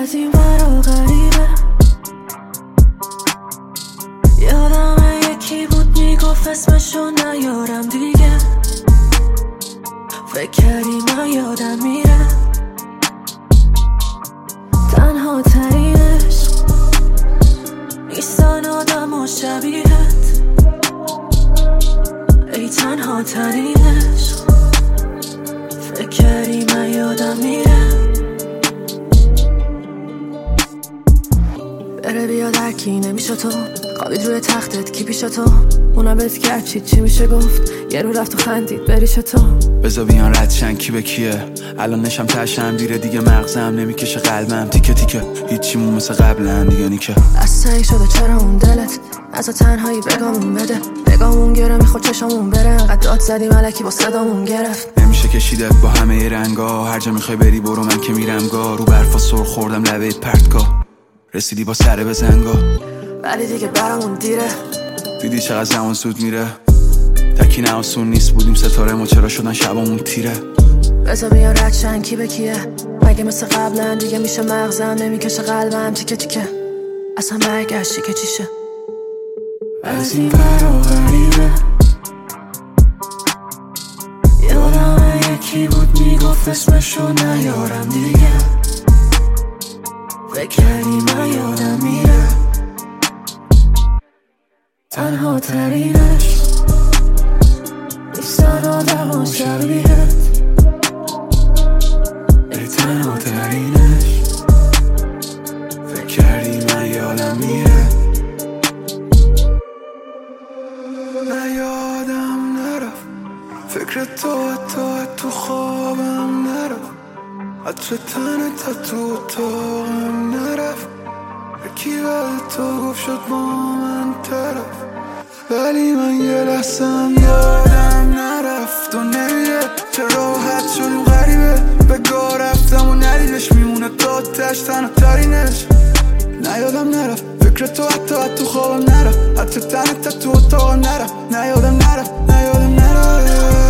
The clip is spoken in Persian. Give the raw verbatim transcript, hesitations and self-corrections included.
از این ورا غریبه. یادم یکی بود میگفت اسمشو نیارم دیگه. فکر کردی من یادم میره. تنها ترینش نیستن آدم و شبیهت. ای تنها ترینش فکر کردی من یادم میره. بره بیاد هرکی نمیشه تو. خوابید روی تختت کی پیش تو. اونم بهت کرد چی چی میشه گفت. یه رو رفت و خندید بریش تو. بذار بیان ردشن کی به کیه. الان نشم تشم دیره دیگه مغزم نمیکشه قلبم تیکه تیکه. هیچیمون مثل قبلا دیگه نیکه. از سعی شده چرا اون دلت از تنهایی بگامون بده. بگامون گره میخواد چشامون بره. انقدر داد زدی ملکی با صدامون گرفت. نمیشه کشیدت با همه رنگا. هر جا میخوای بری برو من که میرم گا. رو برفا سر خوردم لبه پرتگاه. رسیدی با سر بزنگا ولی دیگه برامون دیره. دیدی چقدر زمان زود میره. تکی نه آسون نیست بودیم ستاره ما چرا شدن شبامون تیره. بذار بیان ردشن کی به کیه. مگه مثل قبلا دیگه میشه مغزم نمیکشه قلبم تیکه تیکه. اصلا برگشتی که چیشه. از این ورا غریبه. یادم یکی بود میگفت اسمشو نیارم دیگه. فکر کردی من یادم میره. تنها ترینش نیستن آدم و شبیهت. ای تنها ترینش فکر کردی من یادم میره. نه یادم نرفت فکر تو حتی تو خوابم نرفت. حتی تنت تو اتاقم نرفت. یکی بعد تو گفت شد با من طرف. ولی من یه لحظم یادم نرفت و نمیره. چه راحت شدیم غریبه. بگاه رفتم و ندیدش میمونه تا تش تنها ترینش. نه یادم نرفت فکر تو حتی حتی تو خوابم نرفت. حتی تنت تو اتاقم نرفت. نه یادم نرفت نه یادم نرفت.